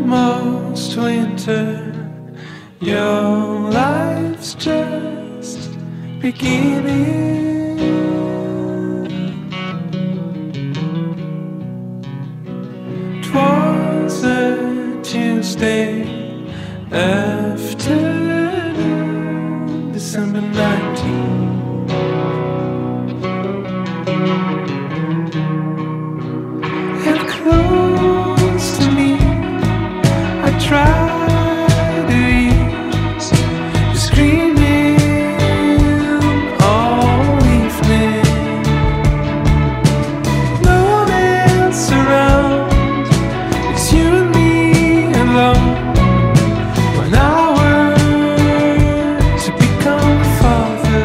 almost winter. Your life's just beginning. 'Twas a Tuesday afternoon, December 19th. And close to me, I tried to ease, screaming all evening. No one else around, it's you and me alone. When I were to become a father,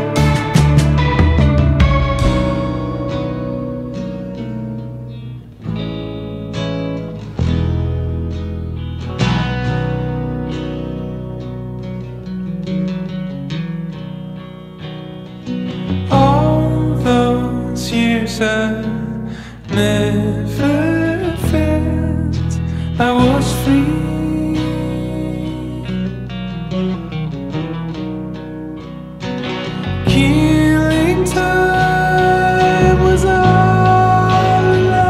all those years I never felt I was free. Killing time was all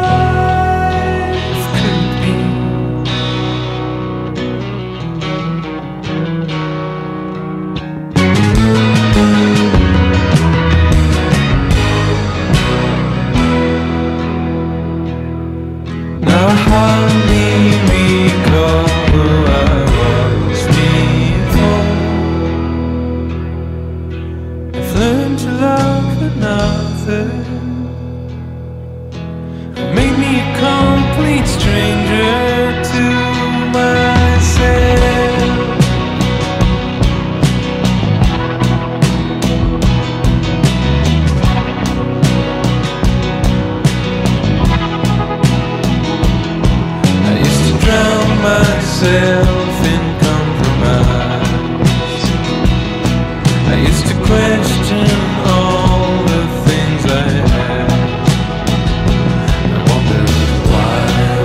life could be. Now I hardly recall who I was before. I've learned to love another, who made me a complete stranger to myself. I used to drown myself in compromise. I used to question all the things I had. I wondered why?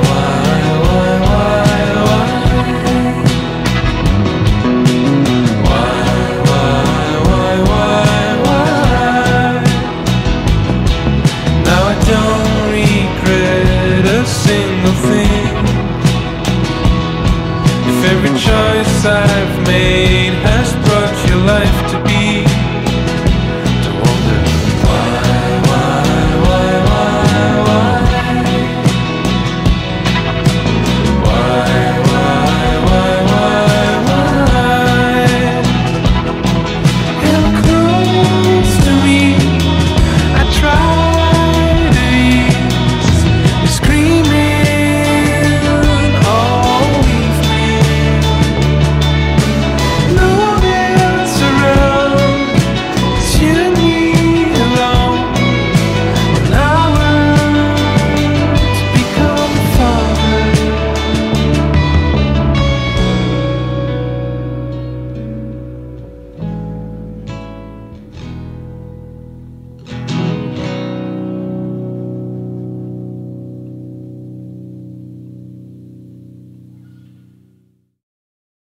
Now I don't regret a single thing. If every choice I've made has brought your life to